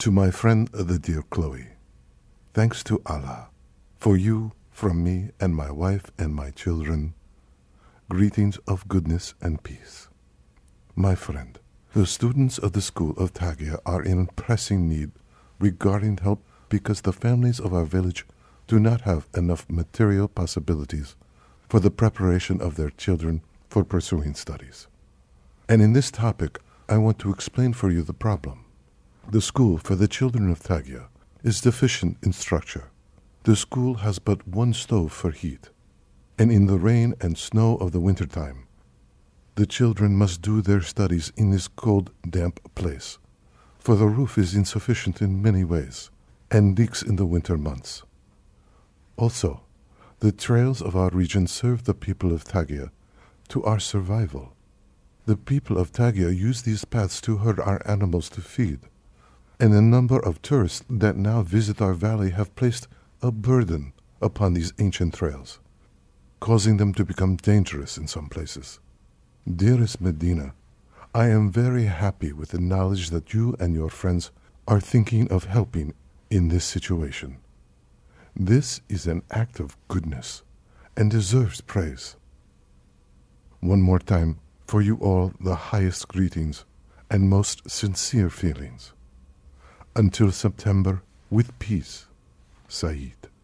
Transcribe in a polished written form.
To my friend, the dear Chloe, thanks to Allah, for you, from me and my wife and my children, greetings of goodness and peace. My friend, the students of the school of Tagia are in pressing need regarding help because the families of our village do not have enough material possibilities for the preparation of their children for pursuing studies. And in this topic, I want to explain for you the problem. The school for the children of Tagia is deficient in structure. The school has but one stove for heat, and in the rain and snow of the wintertime, the children must do their studies in this cold, damp place, for the roof is insufficient in many ways and leaks in the winter months. Also, the trails of our region serve the people of Tagia to our survival. The people of Tagia use these paths to herd our animals to feed, and a number of tourists that now visit our valley have placed a burden upon these ancient trails, causing them to become dangerous in some places. Dearest Medina, I am very happy with the knowledge that you and your friends are thinking of helping in this situation. This is an act of goodness and deserves praise. One more time, for you all the highest greetings and most sincere feelings. Until September, with peace, Saeed.